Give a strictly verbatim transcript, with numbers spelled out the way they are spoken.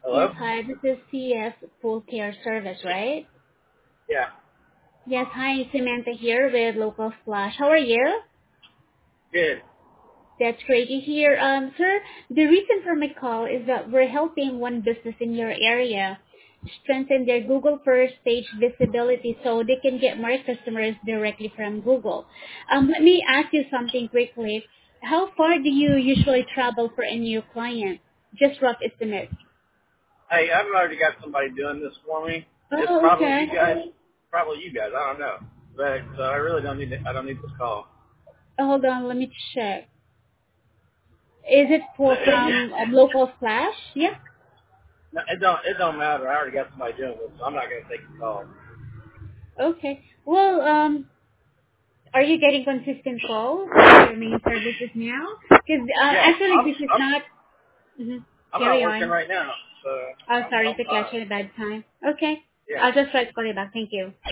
Yes, Hello? hi. This is C S Full Care Service, right? Yeah. Yes, hi. Samantha here with Local Flash. How are you? Good. That's great to hear. Um, sir, the reason for my call is that we're helping one business in your area strengthen their Google first page visibility so they can get more customers directly from Google. Um, let me ask you something quickly. How far do you usually travel for a new client? Just rough estimate. Hey, I've already got somebody doing this for me. It's Oh, probably okay. you guys. Probably you guys. I don't know. But uh, I really don't need. To, I don't need this call. Oh, hold on, let me check. Is it for from um, local flash? Yeah. No, it don't. It don't matter. I already got somebody doing this, so I'm not going to take the call. Okay. Well, um, are you getting consistent calls for your main services now? Because uh, Yeah, actually, I'm. this is I'm. not. Mhm. I'm not Carry working on. right now, so Oh, I'm. sorry I'm to catch fine. you at a bad time. Okay. Yeah. I'll just try to call you back. Thank you.